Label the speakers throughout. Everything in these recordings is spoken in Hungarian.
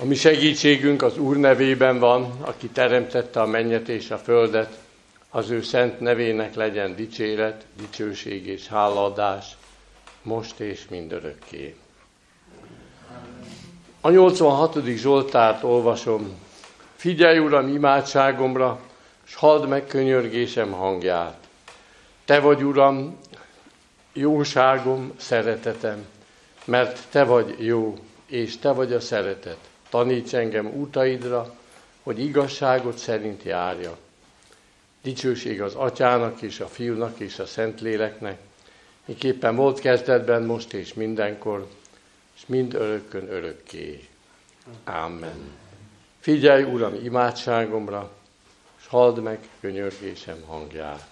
Speaker 1: A mi segítségünk az Úr nevében van, aki teremtette a mennyet és a földet, az ő szent nevének legyen dicséret, dicsőség és hálaadás, most és mindörökké. A 86. Zsoltárt olvasom. Figyelj, Uram, imádságomra, s halld meg könyörgésem hangját. Te vagy, Uram, jóságom, szeretetem, mert Te vagy jó, és Te vagy a szeretet. Taníts engem útaidra, hogy igazságot szerint járjak. Dicsőség az Atyának és a Fiúnak és a Szentléleknek, miképpen volt kezdetben, most és mindenkor, és mind örökkön örökké. Amen. Figyelj, Uram, imádságomra, s halld meg könyörgésem hangját.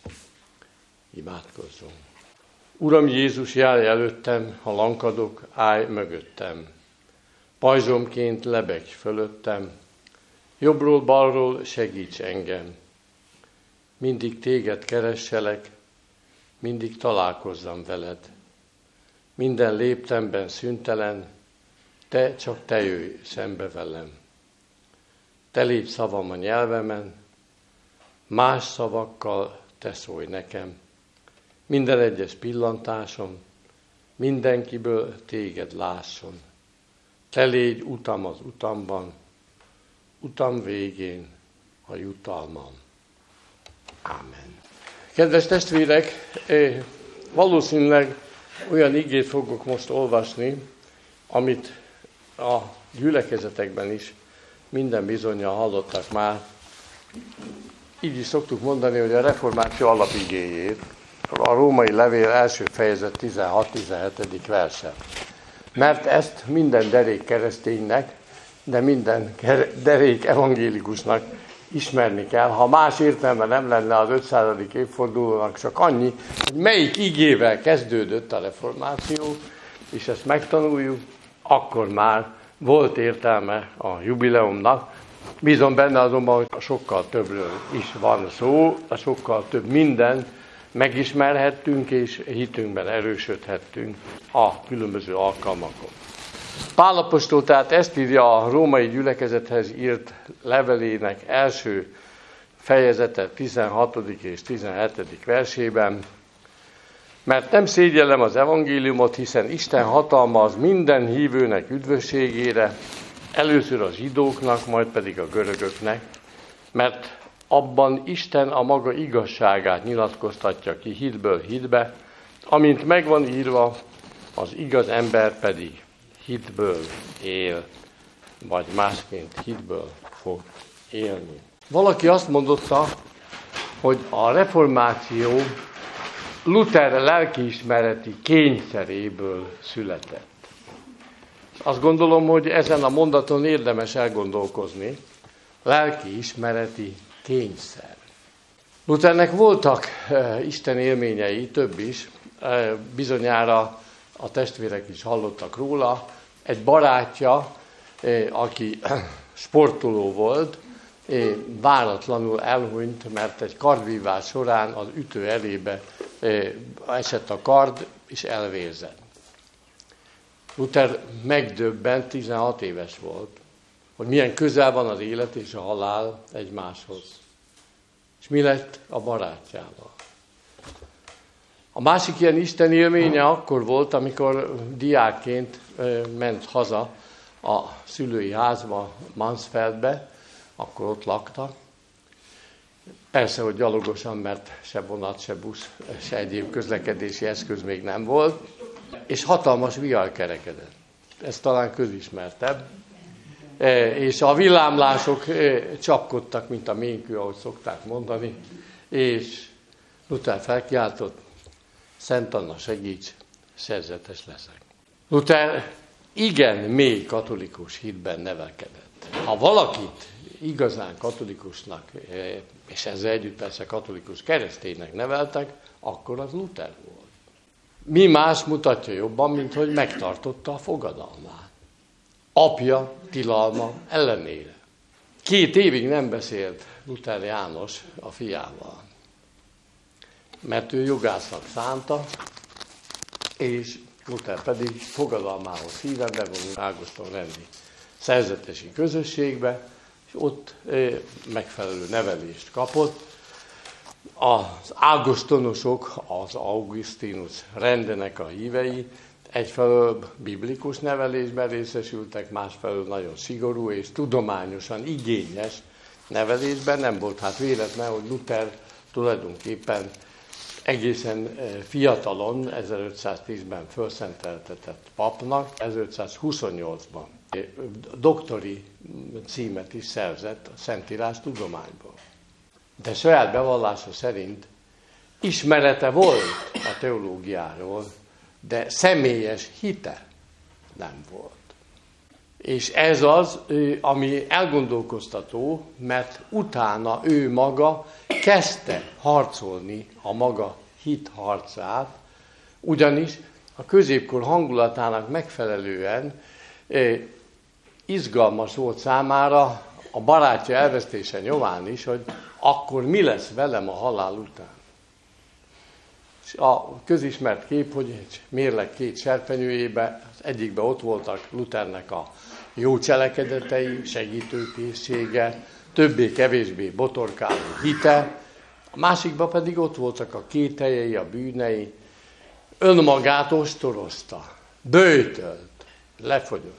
Speaker 1: Imádkozzunk. Uram Jézus, járj előttem, ha lankadok, állj mögöttem. Pajzsomként lebegj fölöttem, jobbról-balról segíts engem. Mindig téged keresselek, mindig találkozzam veled. Minden léptemben szüntelen, csak te jöjj szembe velem. Te légy szavam a nyelvemen, más szavakkal te szólj nekem. Minden egyes pillantásom, mindenkiből téged lásson. Te légy utam az utamban, utam végén a jutalmam. Ámen. Kedves testvérek, valószínűleg olyan igét fogok most olvasni, amit a gyülekezetekben is minden bizonnyal hallottak már. Így is szoktuk mondani, hogy a reformáció alapigéjét, a római levél első fejezet 16-17. verse. Mert ezt minden derék kereszténynek, de minden derék evangélikusnak ismerni kell. Ha más értelme nem lenne az 500. évfordulónak, csak annyi, hogy melyik igével kezdődött a reformáció, és ezt megtanuljuk, akkor már volt értelme a jubileumnak. Bízom benne azonban, hogy sokkal többről is van szó, sokkal több mindent megismerhettünk, és hitünkben erősödhettünk a különböző alkalmakon. Pál apostol tehát ezt írja a római gyülekezethez írt levelének első fejezete 16. és 17. versében. Mert nem szégyellem az evangéliumot, hiszen Isten hatalma az minden hívőnek üdvösségére, először a zsidóknak, majd pedig a görögöknek, mert abban Isten a maga igazságát nyilatkoztatja ki hitből hitbe, amint megvan írva, az igaz ember pedig hitből él, vagy másként hitből fog élni. Valaki azt mondotta, hogy a reformáció Luther lelkiismereti kényszeréből született. Azt gondolom, hogy ezen a mondaton érdemes elgondolkozni. Lelkiismereti kényszer. Luthernek voltak Isten élményei, több is, bizonyára a testvérek is hallottak róla. Egy barátja, aki sportoló volt, váratlanul elhunyt, mert egy kardvívás során az ütő elébe esett a kard, és elvérzett. Luther megdöbbent, 16 éves volt, hogy milyen közel van az élet és a halál egymáshoz. És mi lett a barátjával? A másik ilyen Isten élménye akkor volt, amikor diákként ment haza a szülői házba, Mansfeldbe, akkor ott laktak. Persze, hogy gyalogosan, mert se vonat, se busz, se egyéb közlekedési eszköz még nem volt, és hatalmas vihar kerekedett. Ez talán közismertebb. És a villámlások csapkodtak, mint a ménkő, ahogy szokták mondani, és Luther felkiáltott, Szent Anna segíts, szerzetes leszek. Luther igen mély katolikus hitben nevelkedett. Ha valakit igazán katolikusnak, és ezzel együtt persze katolikus kereszténynek neveltek, akkor az Luther volt. Mi más mutatja jobban, mint hogy megtartotta a fogadalmát. Apja tilalma ellenére. 2 évig nem beszélt Luther János a fiával, mert ő jogásznak szánta, és Luther pedig fogadalmához híven bevonul Ágoston rendi szerzetesi közösségbe, és ott megfelelő nevelést kapott. Az ágostonosok, az Augustinus rendenek a hívei egyfelől biblikus nevelésben részesültek, másfelől nagyon szigorú és tudományosan igényes nevelésben. Nem volt hát véletlen, hogy Luther tulajdonképpen egészen fiatalon, 1510-ben felszenteltetett papnak, 1528-ban doktori címet is szerzett a Szentírás tudományból. De saját bevallása szerint ismerete volt a teológiáról, de személyes hite nem volt. És ez az, ami elgondolkoztató, mert utána ő maga kezdte harcolni a maga hitharcát, ugyanis a középkor hangulatának megfelelően izgalmas volt számára a barátja elvesztése nyomán is, hogy akkor mi lesz velem a halál után. És a közismert kép, hogy egy mérleg két serpenyőjébe, az egyikben ott voltak Luthernek a jó cselekedetei, segítőkészsége, többé-kevésbé botorkáló hite, a másikban pedig ott voltak a kételjei, a bűnei, önmagát ostorozta, böjtölt, lefogyott.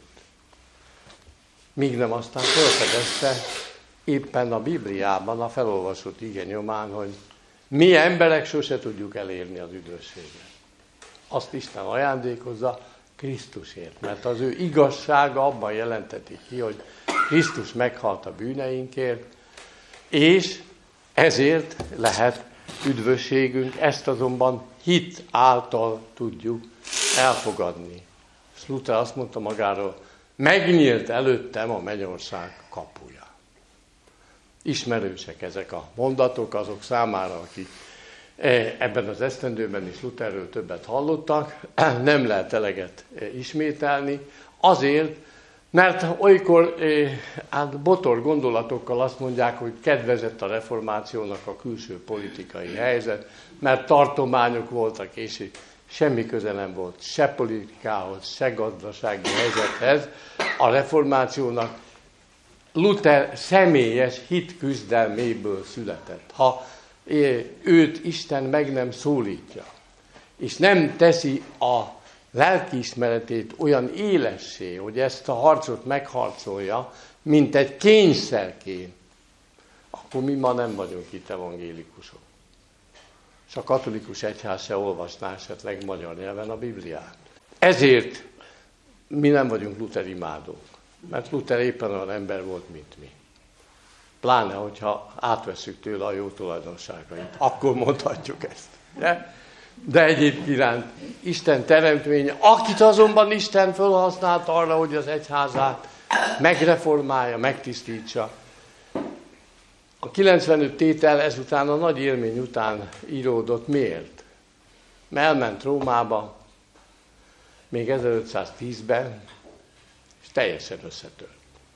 Speaker 1: Míg nem aztán felfedezte éppen a Bibliában, a felolvasott ige nyomán, hogy mi emberek sose tudjuk elérni az üdvösséget. Azt Isten ajándékozza Krisztusért, mert az ő igazsága abban jelenteti ki, hogy Krisztus meghalt a bűneinkért, és ezért lehet üdvösségünk, ezt azonban hit által tudjuk elfogadni. És Luther azt mondta magáról, megnyílt előttem a mennyország kapuja. Ismerősek ezek a mondatok azok számára, akik ebben az esztendőben is Lutherről többet hallottak, nem lehet eleget ismételni, azért, mert olykor botor gondolatokkal azt mondják, hogy kedvezett a reformációnak a külső politikai helyzet, mert tartományok voltak, és semmi köze nem volt se politikához, se gazdasági helyzethez. A reformációnak Luther személyes hitküzdelméből született. Ha őt Isten meg nem szólítja, és nem teszi a lelkiismeretét olyan élessé, hogy ezt a harcot megharcolja, mint egy kényszerként, akkor mi ma nem vagyunk itt evangélikusok. És a katolikus egyház se olvasná esetleg magyar nyelven a Bibliát. Ezért mi nem vagyunk Luther imádók, mert Luther éppen olyan ember volt, mint mi. Pláne, hogyha átveszünk tőle a jó tulajdonságait, akkor mondhatjuk ezt. De egyébként Isten teremtménye, akit azonban Isten felhasznált arra, hogy az egyházát megreformálja, megtisztítsa. A 95 tétel ezután a nagy élmény után íródott. Miért? Mert elment Rómába, még 1510-ben, és teljesen összetört.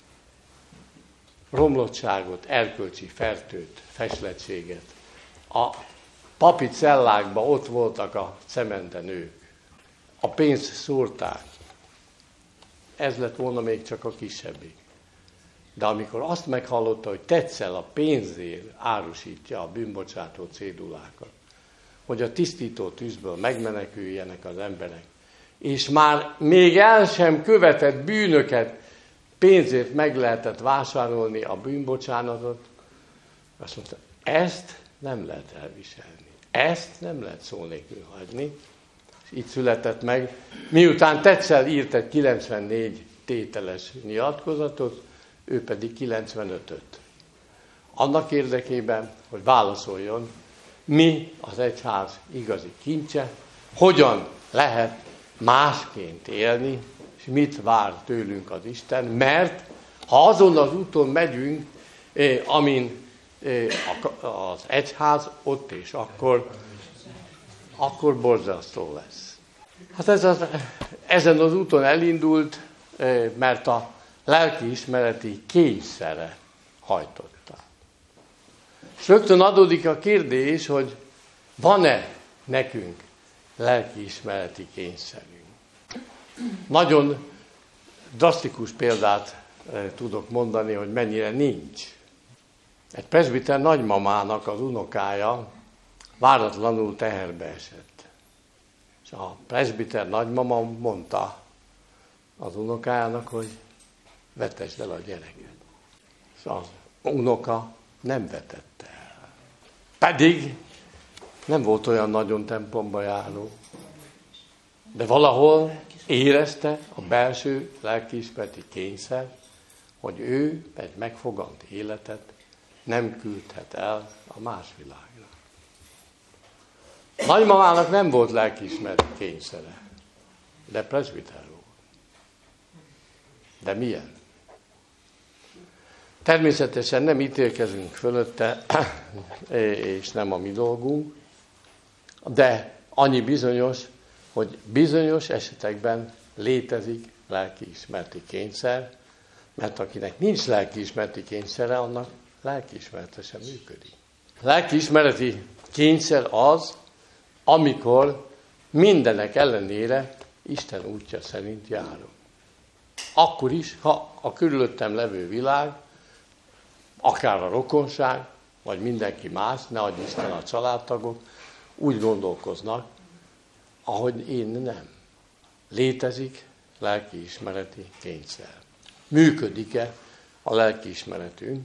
Speaker 1: Romlottságot, erkölcsi fertőt, feslettséget. A papi cellákban ott voltak a cementenők. A pénzt szórták. Ez lett volna még csak a kisebbik. De amikor azt meghallotta, hogy Tetzel a pénzért árusítja a bűnbocsátó cédulákat, hogy a tisztító tűzből megmeneküljenek az emberek, és már még el sem követett bűnöket pénzért meg lehetett vásárolni a bűnbocsánatot, azt mondta, ezt nem lehet elviselni. Ezt nem lehet szó nélkül hagyni. És így született meg. Miután Tetzel írt egy 94 tételes nyilatkozatot, ő pedig 95-öt. Annak érdekében, hogy válaszoljon, mi az egyház igazi kincse, hogyan lehet másként élni, és mit vár tőlünk az Isten, mert ha azon az úton megyünk, amin az egyház ott és akkor borzasztó lesz. Hát ezen az úton elindult, mert a lelkiismereti kényszere hajtotta. És rögtön adódik a kérdés, hogy van-e nekünk lelkiismereti kényszerünk. Nagyon drasztikus példát tudok mondani, hogy mennyire nincs. Egy presbiter nagymamának az unokája váratlanul teherbe esett. És a presbiter nagymama mondta az unokájának, hogy vetesd el a gyereket. És az unoka nem vetette el. Pedig nem volt olyan nagyon templomba járó. De valahol érezte a belső lelkiismereti kényszer, hogy ő egy megfogant életet nem küldhet el a más világra. Nagymamának nem volt lelkiismereti kényszere, de presbiter volt. De milyen? Természetesen nem ítélkezünk fölötte, és nem a mi dolgunk, de annyi bizonyos, hogy bizonyos esetekben létezik lelkiismereti kényszer, mert akinek nincs lelkiismereti kényszere, annak lelkiismerete sem működik. Lelkiismereti kényszer az, amikor mindenek ellenére Isten útja szerint járunk. Akkor is, ha a körülöttem levő világ, akár a rokonság, vagy mindenki más, ne adj Isten a családtagok, úgy gondolkoznak, ahogy én nem. Létezik lelkiismereti kényszer. Működik-e a lelkiismeretünk?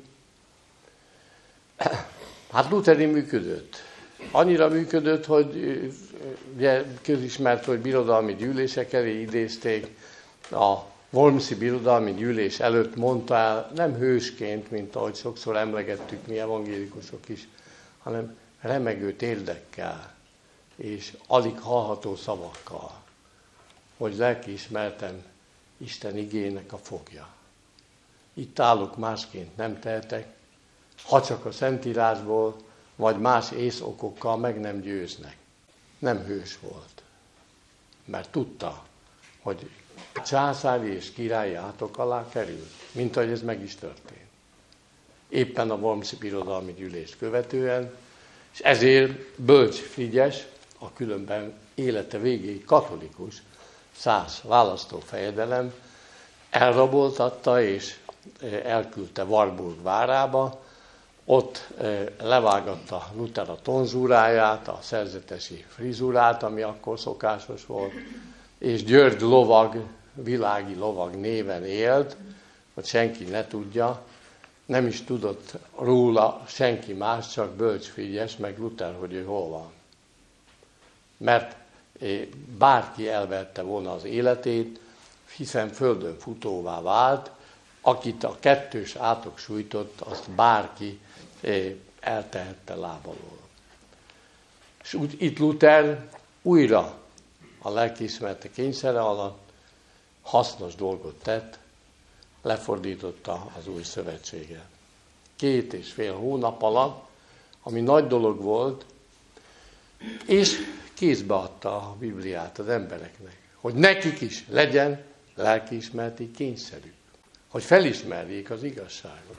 Speaker 1: Hát Lutheri működött. Annyira működött, hogy ugye közismert, hogy birodalmi gyűlések elé idézték, a Wormsi birodalmi gyűlés előtt mondta el, nem hősként, mint ahogy sokszor emlegettük mi evangélikusok is, hanem remegő térdekkel és alig hallható szavakkal, hogy lelkiismertem Isten igének a fogja. Itt állok, másként nem tehetek, ha csak a Szentírásból, vagy más észokokkal meg nem győznek. Nem hős volt, mert tudta, hogy császári és királyi átok alá került, mint ahogy ez meg is történt. Éppen a Wormsi birodalmi gyűlést követően, és ezért Bölcs Frigyes, a különben élete végéig katolikus, szász választófejedelem, elraboltatta és elküldte Warburg várába, ott levágatta Luther a tonzúráját, a szerzetesi frizurát, ami akkor szokásos volt, és György lovag, világi lovag néven élt, hogy senki ne tudja, nem is tudott róla senki más, csak Bölcs Frigyes, meg Luther, hogy ő hol van. Mert bárki elvette volna az életét, hiszen földön futóvá vált, akit a kettős átok sújtott, azt bárki eltehette lábalól. És itt Luther újra a lelkiismerete kényszere alatt hasznos dolgot tett, lefordította az új szövetséget. 2,5 hónap alatt, ami nagy dolog volt, és kézbe adta a Bibliát az embereknek, hogy nekik is legyen lelkiismereti kényszerük, hogy felismerjék az igazságot.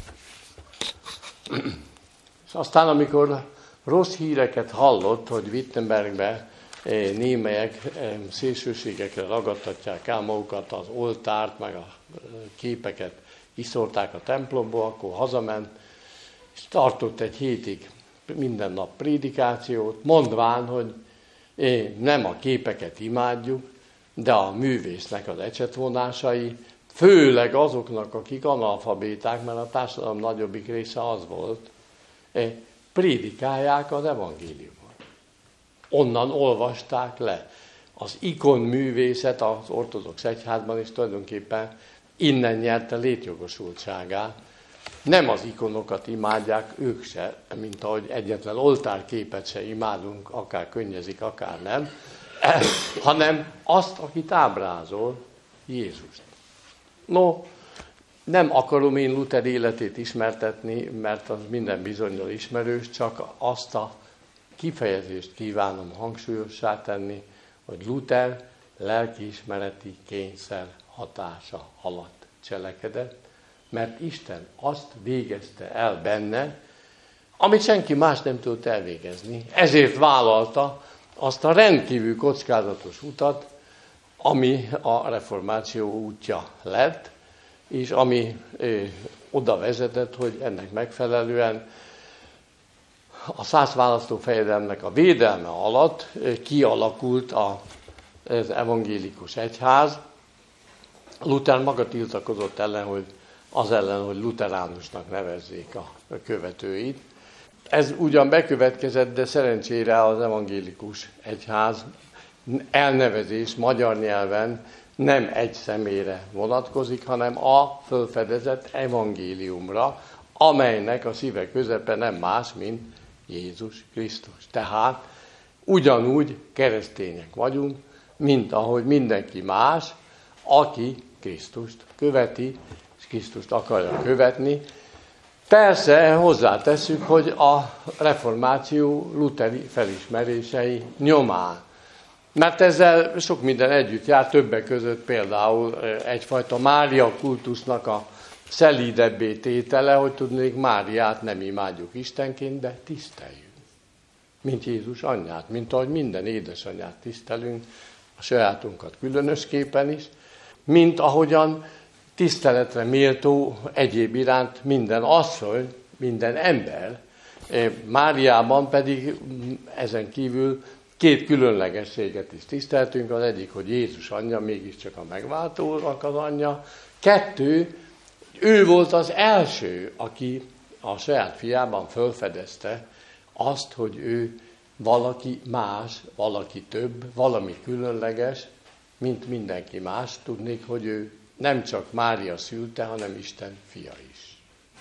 Speaker 1: És aztán, amikor rossz híreket hallott, hogy Wittenbergbe némelyek szélsőségekre ragadtatják el magukat, az oltárt, meg a képeket kiszórták a templomból, akkor hazament, és tartott egy hétig minden nap prédikációt, mondván, hogy nem a képeket imádjuk, de a művésznek az ecsetvonásai, főleg azoknak, akik analfabéták, mert a társadalom nagyobbik része az volt, prédikálják az evangéliumot. Onnan olvasták le. Az ikonművészet az ortodox egyházban is tulajdonképpen innen nyerte létjogosultságát. Nem az ikonokat imádják ők se, mint ahogy egyetlen oltárképet se imádunk, akár könnyezik, akár nem, hanem azt, akit ábrázol, Jézust. No, nem akarom én Luther életét ismertetni, mert az minden bizonnyal ismerős, csak azt a kifejezést kívánom hangsúlyossá tenni, hogy Luther lelkiismereti kényszer hatása alatt cselekedett, mert Isten azt végezte el benne, amit senki más nem tudott elvégezni. Ezért vállalta azt a rendkívül kockázatos utat, ami a reformáció útja lett, és ami oda vezetett, hogy ennek megfelelően a 100 választófejedelemnek a védelme alatt kialakult az evangélikus egyház. Luther maga tiltakozott az ellen, hogy luteránusnak nevezzék a követőit. Ez ugyan bekövetkezett, de szerencsére az evangélikus egyház elnevezés magyar nyelven nem egy személyre vonatkozik, hanem a fölfedezett evangéliumra, amelynek a szíve közepe nem más, mint Jézus Krisztus. Tehát ugyanúgy keresztények vagyunk, mint ahogy mindenki más, aki Krisztust követi, és Krisztust akarja követni. Persze hozzátesszük, hogy a reformáció lutheri felismerései nyomán. Mert ezzel sok minden együtt jár, többek között például egyfajta Mária kultusznak a szelídebbé tétele, hogy tudnék, Máriát nem imádjuk Istenként, de tiszteljük. Mint Jézus anyját, mint ahogy minden édesanyját tisztelünk, a sajátunkat különösképpen is, mint ahogyan tiszteletre méltó egyéb iránt minden asszony, minden ember. Máriában pedig ezen kívül 2 különlegességet is tiszteltünk, az egyik, hogy Jézus anyja, mégiscsak a megváltónak az anyja. 2, ő volt az első, aki a saját fiában felfedezte azt, hogy ő valaki más, valaki több, valami különleges, mint mindenki más. Tudnék, hogy ő nem csak Mária szülte, hanem Isten fia is.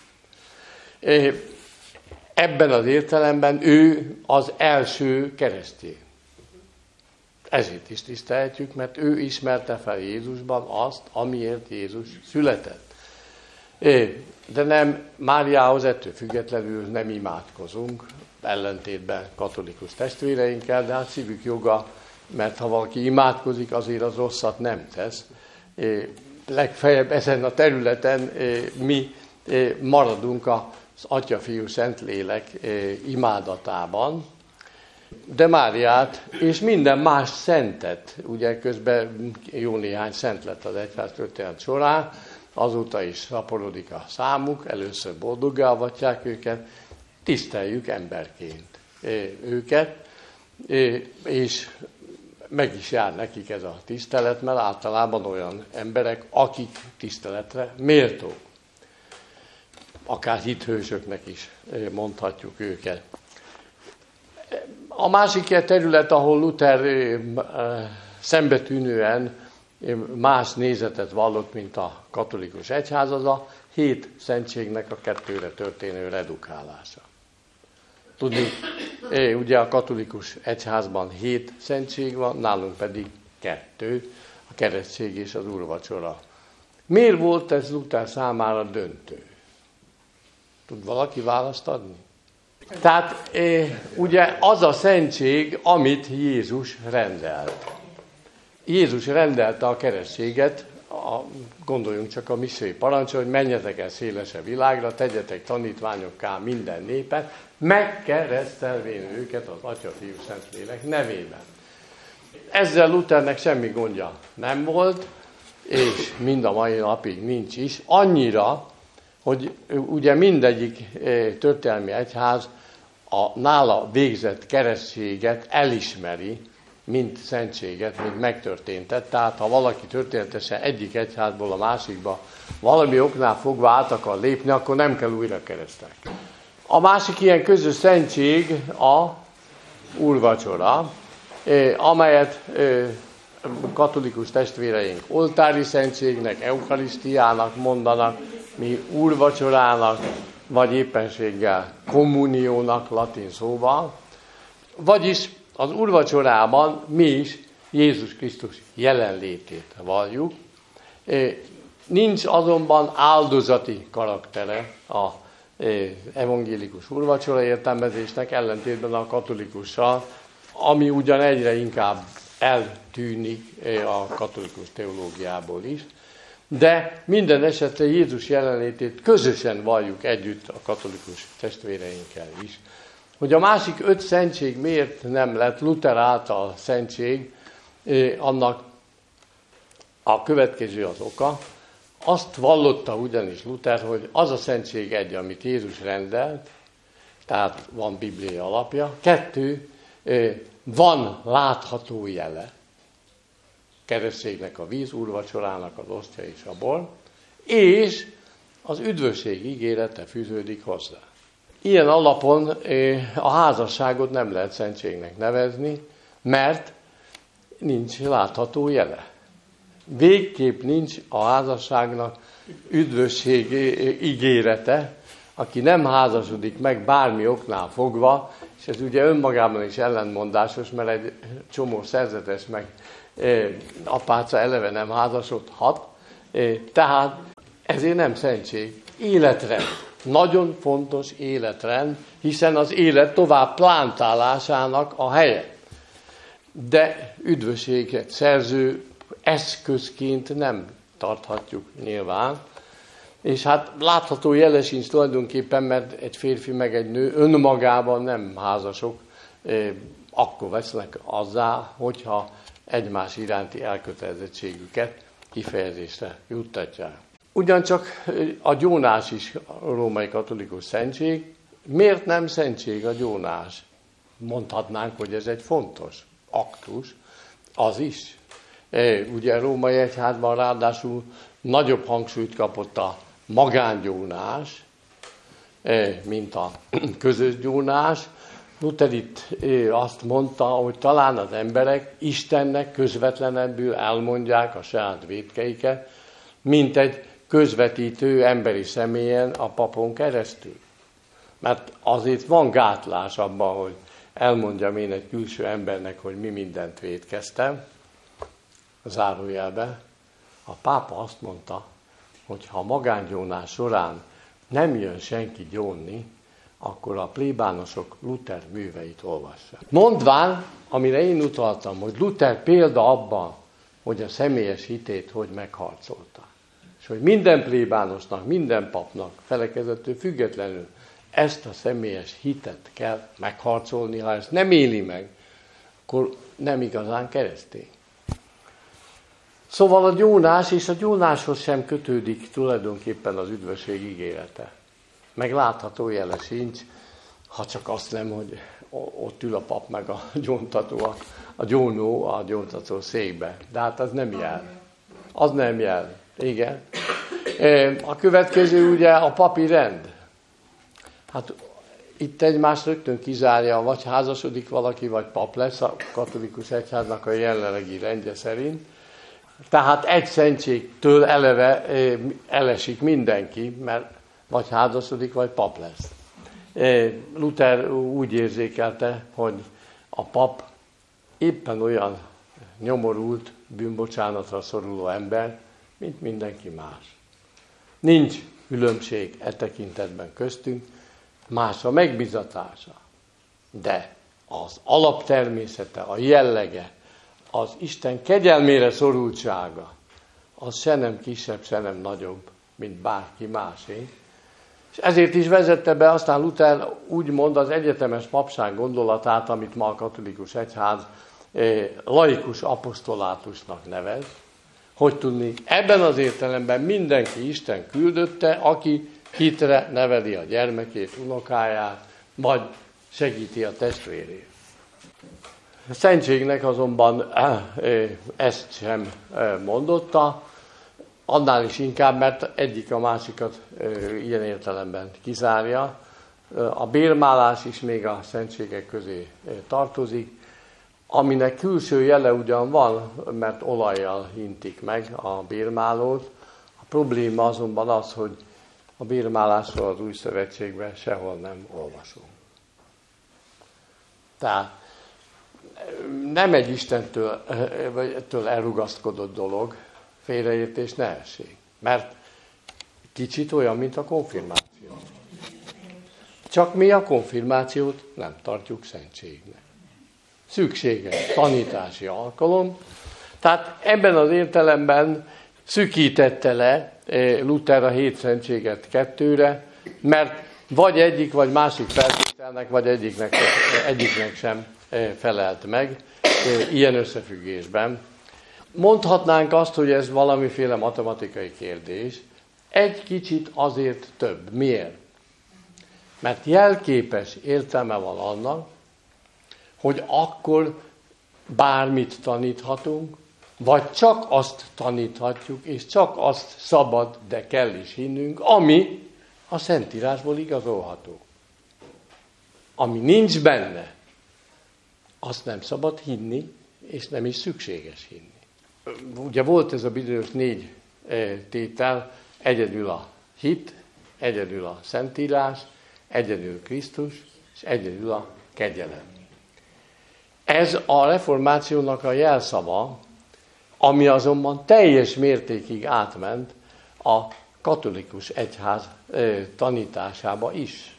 Speaker 1: Ebben az értelemben ő az első keresztény. Ezért is tiszteljük, mert ő ismerte fel Jézusban azt, amiért Jézus született. De nem, Máriához ettől függetlenül nem imádkozunk, ellentétben katolikus testvéreinkkel, de hát szívük joga, mert ha valaki imádkozik, azért az rosszat nem tesz. Legfeljebb ezen a területen mi maradunk az Atya, Fiú, Szentlélek imádatában, de Máriát és minden más szentet, ugye közben jó néhány szent lett az egyház történet során, azóta is szaporodik a számuk, először boldoggá avatják őket, tiszteljük emberként őket, és meg is jár nekik ez a tisztelet, mert általában olyan emberek, akik tiszteletre méltó. Akár hithősöknek is mondhatjuk őket. A másik terület, ahol Luther szembetűnően más nézetet vallott, mint a katolikus egyház, az a 7 szentségnek a 2-re történő redukálása. Tudni, ugye a katolikus egyházban 7 szentség van, nálunk pedig 2, a keresztség és az úrvacsora. Miért volt ez Luther számára döntő? Tud valaki választ adni? Tehát ugye az a szentség, amit Jézus rendelt. Jézus rendelte a keresztséget, gondoljunk csak a missziói parancsra, hogy menjetek el szélesebb világra, tegyetek tanítványokká minden népet, megkeresztelvén őket az Atya, Fiú, Szentlélek nevében. Ezzel Luthernek semmi gondja nem volt, és mind a mai napig nincs is, annyira, hogy ugye mindegyik történelmi egyház a nála végzett keresztséget elismeri, mint szentséget, mint megtörténtet. Tehát ha valaki történetesen egyik egyházból a másikba valami oknál fogva át akar lépni, akkor nem kell újra keresztelni. A másik ilyen közös szentség a úrvacsora, amelyet katolikus testvéreink oltári szentségnek, eukarisztiának mondanak, mi úrvacsorának, vagy éppenséggel kommuniónak latin szóval. Vagyis az úrvacsorában mi is Jézus Krisztus jelenlétét valljuk. Nincs azonban áldozati karaktere az evangélikus úrvacsora értelmezésnek, ellentétben a katolikussal, ami ugyan egyre inkább eltűnik a katolikus teológiából is. De minden esetre Jézus jelenlétét közösen valljuk együtt a katolikus testvéreinkkel is. Hogy a másik 5 szentség miért nem lett Luther által szentség, annak a következő az oka. Azt vallotta ugyanis Luther, hogy az a szentség egy, amit Jézus rendelt, tehát van bibliai alapja. 2, van látható jele. Keresztségnek a víz, úrvacsorának az osztja és a bor, és az üdvösség ígérete fűződik hozzá. Ilyen alapon a házasságot nem lehet szentségnek nevezni, mert nincs látható jele. Végképp nincs a házasságnak üdvösség ígérete, aki nem házasodik meg bármi oknál fogva, és ez ugye önmagában is ellentmondásos, mert egy csomó szerzetes meg apáca eleve nem házasodhat, tehát ezért nem szentség. Életrend. Nagyon fontos életrend, hiszen az élet tovább plántálásának a helye. De üdvösséget szerző eszközként nem tarthatjuk nyilván. És hát látható jele sincs tulajdonképpen, mert egy férfi meg egy nő önmagában nem házasok, akkor vesznek azzá, hogyha egymás iránti elkötelezettségüket kifejezésre juttatják. Ugyancsak a gyónás is a római katolikus szentség. Miért nem szentség a gyónás? Mondhatnánk, hogy ez egy fontos aktus. Az is. Ugye a római egyházban ráadásul nagyobb hangsúlyt kapott a magángyónás, mint a közös gyónás. Luther itt azt mondta, hogy talán az emberek Istennek közvetlenebbül elmondják a saját vétkeiket, mint egy közvetítő emberi személyen a papon keresztül. Mert azért van gátlás abban, hogy elmondjam én egy külső embernek, hogy mi mindent vétkeztem. Zárójelbe. A pápa azt mondta, hogy ha a magángyónás során nem jön senki gyónni, akkor a plébánosok Luther műveit olvassák. Mondván, amire én utaltam, hogy Luther példa abban, hogy a személyes hitét hogy megharcolta. És hogy minden plébánosnak, minden papnak, felekezettől függetlenül ezt a személyes hitet kell megharcolni, ha ezt nem éli meg, akkor nem igazán keresztény. Szóval a gyónás, és a gyónáshoz sem kötődik tulajdonképpen az üdvösség ígérete. Meg látható jele sincs, ha csak azt nem, hogy ott ül a pap meg a gyóntató, a gyónó a gyóntató székbe. De hát az nem jel. Az nem jel. Igen. A következő ugye a papi rend. Hát itt egymást rögtön kizárja, vagy házasodik valaki, vagy pap lesz a katolikus egyháznak a jelenlegi rendje szerint. Tehát egy szentségtől eleve elesik mindenki, mert vagy házasodik, vagy pap lesz. Luther úgy érzékelte, hogy a pap éppen olyan nyomorult, bűnbocsánatra szoruló ember, mint mindenki más. Nincs különbség e tekintetben köztünk, más a megbizatása. De az alaptermészete, a jellege, az Isten kegyelmére szorultsága, az se nem kisebb, se nem nagyobb, mint bárki másé. És ezért is vezette be aztán Luther úgymond az egyetemes papság gondolatát, amit ma a katolikus egyház laikus aposztolátusnak nevez, hogy tudni, ebben az értelemben mindenki Isten küldötte, aki hitre neveli a gyermekét, unokáját, vagy segíti a testvérét. A szentségnek azonban ezt sem mondotta, annál is inkább, mert egyik a másikat ilyen értelemben kizárja. A bérmálás is még a szentségek közé tartozik, aminek külső jele ugyan van, mert olajjal hintik meg a bérmálót. A probléma azonban az, hogy a bérmálásról az Új Szövetségben sehol nem olvasunk. Tehát nem egy Istentől elrugaszkodott dolog, félreértés ne essék. Mert kicsit olyan, mint a konfirmáció. Csak mi a konfirmációt nem tartjuk szentségnek. Szükséges tanítási alkalom. Tehát ebben az értelemben szűkítette le Luther a 7 szentséget 2-re, mert vagy egyik, vagy másik feltételnek, vagy egyiknek sem felelt meg ilyen összefüggésben. Mondhatnánk azt, hogy ez valamiféle matematikai kérdés. Egy kicsit azért több. Miért? Mert jelképes értelme van annak, hogy akkor bármit taníthatunk, vagy csak azt taníthatjuk, és csak azt szabad, de kell is hinnünk, ami a Szentírásból igazolható. Ami nincs benne, azt nem szabad hinni, és nem is szükséges hinni. Ugye volt ez a bizonyos 4 tétel, egyedül a hit, egyedül a Szentírás, egyedül Krisztus, és egyedül a kegyelem. Ez a reformációnak a jelszava, ami azonban teljes mértékig átment a katolikus egyház tanításába is.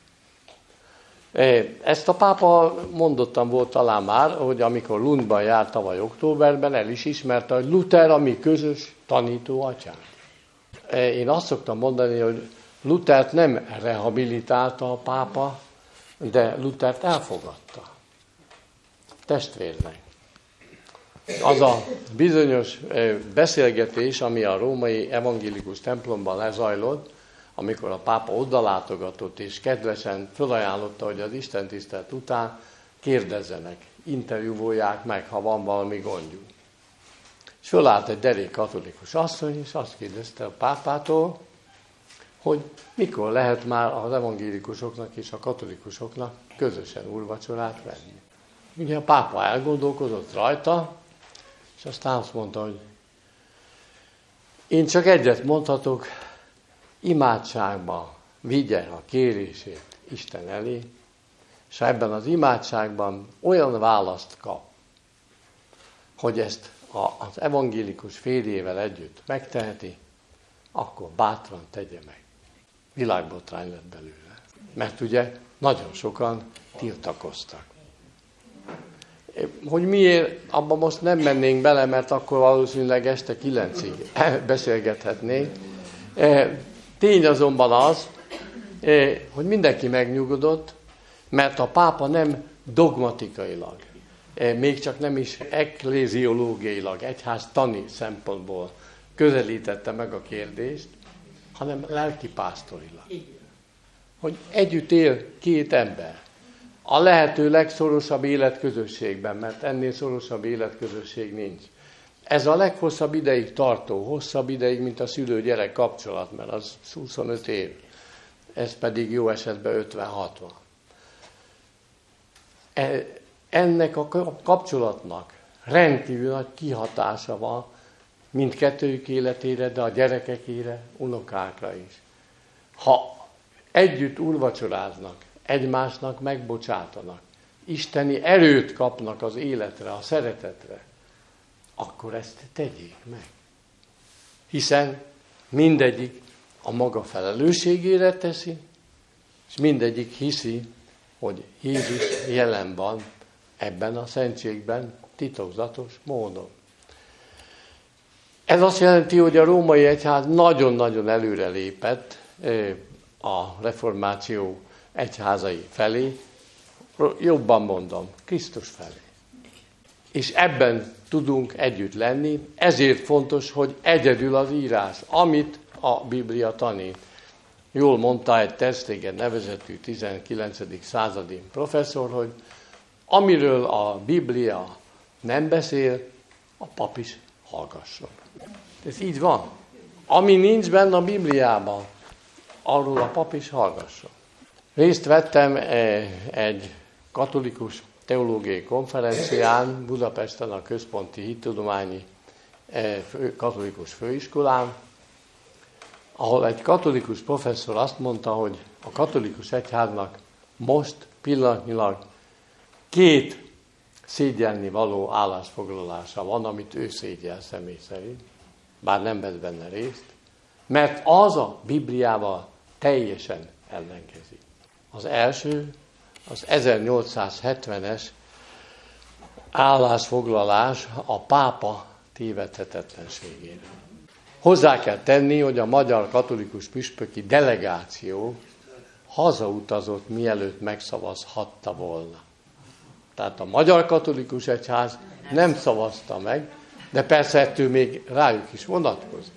Speaker 1: Ezt a pápa mondottam volt talán már, hogy amikor Lundban járt tavaly októberben, el is ismerte, hogy Luther a mi közös tanító atyánk. Én azt szoktam mondani, hogy Luthert nem rehabilitálta a pápa, de Luthert elfogadta testvérnek. Az a bizonyos beszélgetés, ami a római evangélikus templomban lezajlott, amikor a pápa odalátogatott és kedvesen felajánlotta, hogy az istentisztelet után kérdezzenek, interjúvolják meg, ha van valami gondjuk. És fölállt egy derék katolikus asszony, és azt kérdezte a pápától, hogy mikor lehet már az evangélikusoknak és a katolikusoknak közösen úrvacsorát venni. Ugye a pápa elgondolkozott rajta, és aztán azt mondta, hogy én csak egyet mondhatok, imádságba vigye a kérését Isten elé, és ha ebben az imádságban olyan választ kap, hogy ezt az evangélikus férjével együtt megteheti, akkor bátran tegye meg. Világbotrány lett belőle. Mert ugye nagyon sokan tiltakoztak. Hogy miért, abban most nem mennénk bele, mert akkor valószínűleg este 9-ig beszélgethetnénk. Tény azonban az, hogy mindenki megnyugodott, mert a pápa nem dogmatikailag, még csak nem is ekléziológiailag, egyháztani szempontból közelítette meg a kérdést, hanem lelkipásztorilag. Hogy együtt él 2 ember. A lehető legszorosabb életközösségben, mert ennél szorosabb életközösség nincs. Ez a leghosszabb ideig tartó, hosszabb ideig, mint a szülő-gyerek kapcsolat, mert az 25 év. Ez pedig jó esetben 50-60. Ennek a kapcsolatnak rendkívül nagy kihatása van mindkettőjük életére, de a gyerekekére, unokákra is. Ha együtt úrvacsoráznak, egymásnak megbocsátanak, isteni erőt kapnak az életre, a szeretetre, akkor ezt tegyék meg. Hiszen mindegyik a maga felelősségére teszi, és mindegyik hiszi, hogy Jézus jelen van ebben a szentségben titokzatos módon. Ez azt jelenti, hogy a római egyház nagyon-nagyon előrelépett a reformáció egyházai felé, jobban mondom, Krisztus felé. És ebben tudunk együtt lenni, ezért fontos, hogy egyedül az írás, amit a Biblia tanít. Jól mondta egy Ter Stegen nevezetű 19. századi professzor, hogy amiről a Biblia nem beszél, a pap is hallgasson. Ez így van. Ami nincs benne a Bibliában, arról a pap is hallgasson. Részt vettem egy katolikus teológiai konferencián Budapesten a Központi Hittudományi Katolikus Főiskolán, ahol egy katolikus professzor azt mondta, hogy a katolikus egyháznak most pillanatnyilag 2 szégyelni való állásfoglalása van, amit ő szégyel személy szerint, bár nem vesz benne részt, mert az a Bibliával teljesen ellenkezik. Az első, az 1870-es állásfoglalás a pápa tévedhetetlenségére. Hozzá kell tenni, hogy a magyar katolikus püspöki delegáció hazautazott, mielőtt megszavazhatta volna. Tehát a magyar katolikus egyház nem szavazta meg, De persze ettől még rájuk is vonatkozik.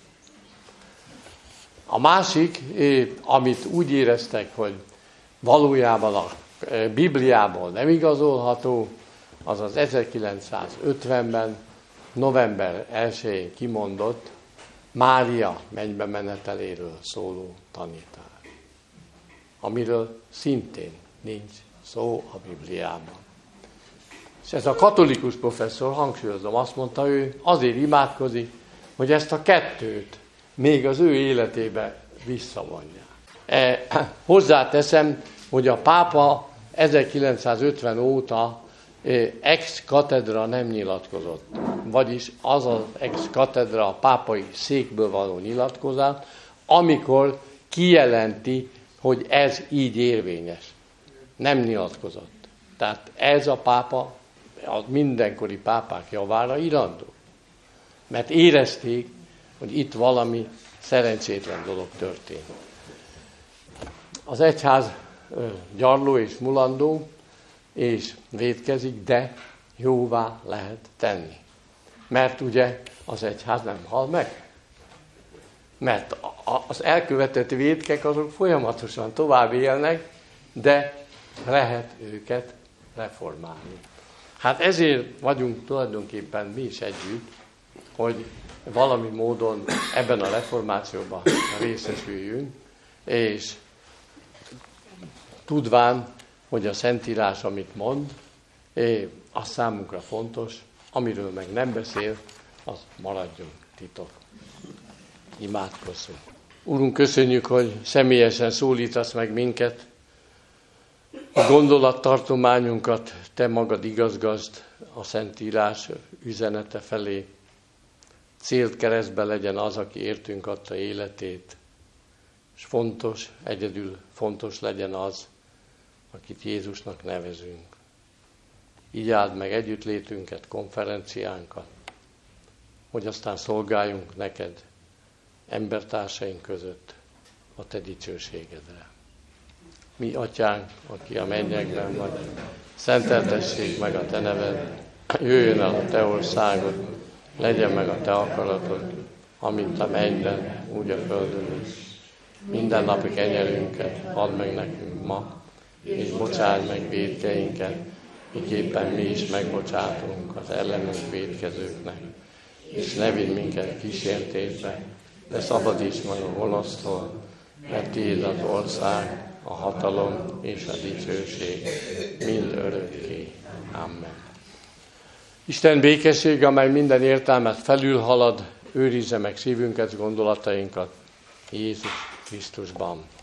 Speaker 1: A másik, amit úgy éreztek, hogy valójában a Bibliából nem igazolható, az az 1950-ben, november 1-én kimondott Mária mennybe meneteléről szóló tanítás, amiről szintén nincs szó a Bibliában. És ez a katolikus professzor, hangsúlyozom, azt mondta, ő azért imádkozik, hogy ezt a kettőt még az ő életébe visszavonja. Hozzáteszem, hogy a pápa 1950 óta ex cathedra nem nyilatkozott. Vagyis az az ex cathedra, a pápai székből való nyilatkozat, amikor kijelenti, hogy ez így érvényes. Nem nyilatkozott. Tehát ez a pápa a mindenkori pápák javára irandó. Mert érezték, hogy itt valami szerencsétlen dolog történt. Az egyház gyarló és mulandó, és vétkezik, de jóvá lehet tenni. Mert ugye az egyház nem hal meg. Mert az elkövetett vétkek azok folyamatosan tovább élnek, de lehet őket reformálni. Hát ezért vagyunk tulajdonképpen mi is együtt, hogy valami módon ebben a reformációban részesüljünk, és tudván, hogy a Szentírás, amit mond, az számunkra fontos, amiről meg nem beszél, az maradjon titok. Imádkozzunk. Úrunk, köszönjük, hogy személyesen szólítasz meg minket, a gondolattartományunkat te magad igazgasd a Szentírás üzenete felé. Célt keresztbe legyen az, aki értünk adta életét, és fontos, egyedül fontos legyen az, akit Jézusnak nevezünk. Így áld meg együttlétünket, konferenciánkat, hogy aztán szolgáljunk neked embertársaink között a te dicsőségedre. Mi, Atyánk, aki a mennyekben vagy, szenteltessék meg a te neved, jöjjön el a te országod, legyen meg a te akaratod, amint a mennyben, úgy a földön is. Minden napi kenyerünket add meg nekünk ma, és bocsáld meg vétkeinket, miképpen mi is megbocsátunk az ellenünk vétkezőknek. És ne vigy minket kísértésbe, de szabadíts meg a gonosztól, mert tiéd az ország, a hatalom és a dicsőség mind örökké. Amen. Isten békessége, amely minden értelmet felülhalad, őrizze meg szívünket, gondolatainkat Jézus Krisztusban.